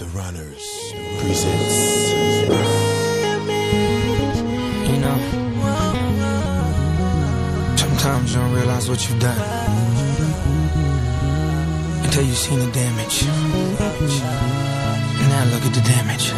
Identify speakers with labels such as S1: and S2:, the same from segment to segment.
S1: The Runners presents.
S2: You know, sometimes you don't realize what you've done until you've seen the damage. Now look at the damage.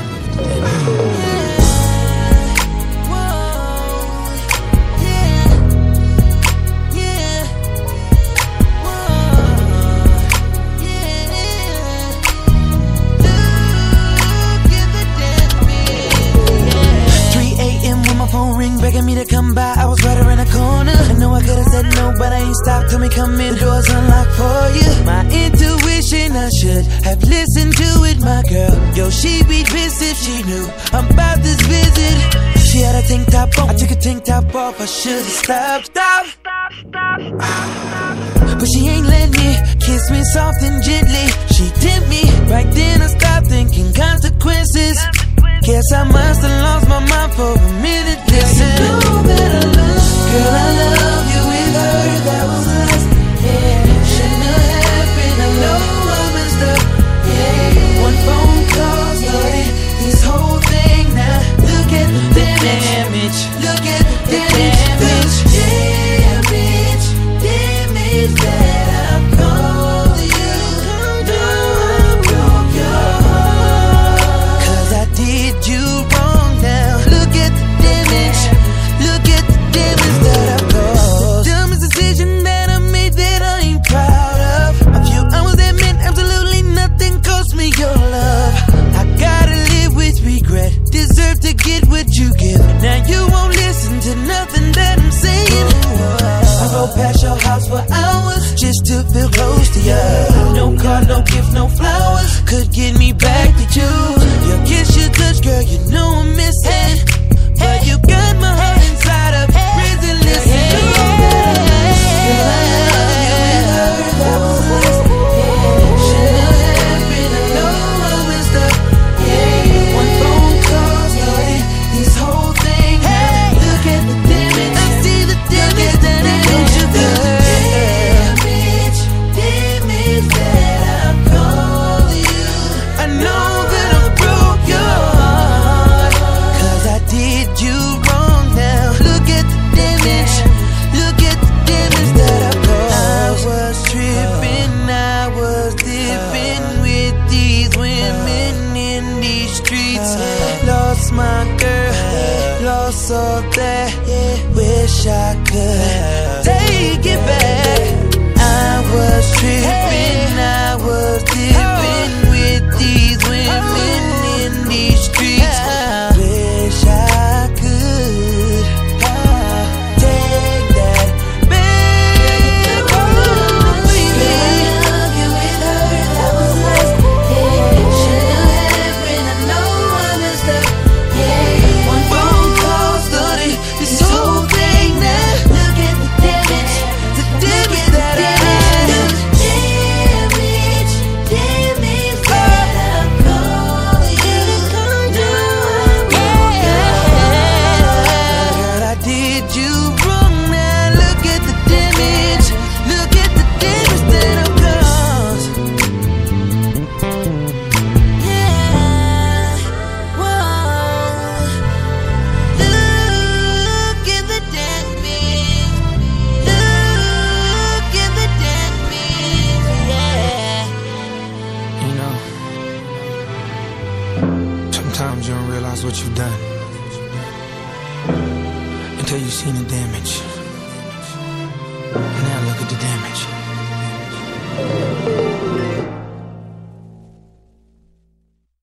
S3: Begging me to come by, I was right around the corner. I know I could've said no, but I ain't stopped. Tell me come in, the door's unlocked for you. My intuition, I should have listened to it, my girl. Yo, she'd be pissed if she knew about this visit. She had a tank top on, I took a tank top off. I should've stopped. But she ain't let me kiss me soft and gently. She tempt me, right then I stopped thinking consequences. Guess I must have lost my mind for a minute. Listen, you know that I love, girl, I love you with her. That was last, yeah. Shouldn't have happened, I know I messed up, yeah. One phone call started this whole thing. Now look at the damage. Look at the damage. Damage that I've caused you. Now I broke your heart, 'cause I did you wrong. Now look at the damage. Look at the damage that I've caused. The dumbest decision that I made that I ain't proud of. A few hours that meant absolutely nothing cost me your love. I gotta live with regret. Deserve to get what you give. Now you won't listen to nothing that I'm saying. I rode past your house for hours just to feel close to you. No car, no gift, no flowers could get me back to you. Your kiss, your touch, girl, you know I'm missing. But you got my heart inside of prison. Listen, girl, I love you with her. That was last, yeah. Shouldn't have happened, I know I messed up, yeah. One phone call started this whole thing. Now look at the damage. I see the damage that I did you good. Damage that I've caused you. I know that I broke your heart, 'cause I did you wrong. Now look at the damage. Look at the damage that I've caused. I was tripping, I was dipping with these women in these streets. Lost my girl, lost all that. Wish I could take it back. I was tripping, I was dipping with these women in these streets. Wish I could take that back. Oh, baby, I love you with her. That was last, yeah. Shouldn't have happened, I know I messed up, yeah. One phone call started this whole thing. Now look at the damage, the damage that I did. Damage that I've caused you. Now I broke your heart. Girl, I did you wrong. Now look at the damage. Look at the damage that I've caused. Yeah, whoa. Look at the damage. Look at the damage, yeah.
S2: You know, sometimes you don't realize what you've done until you've seen the damage. Now look at the damage.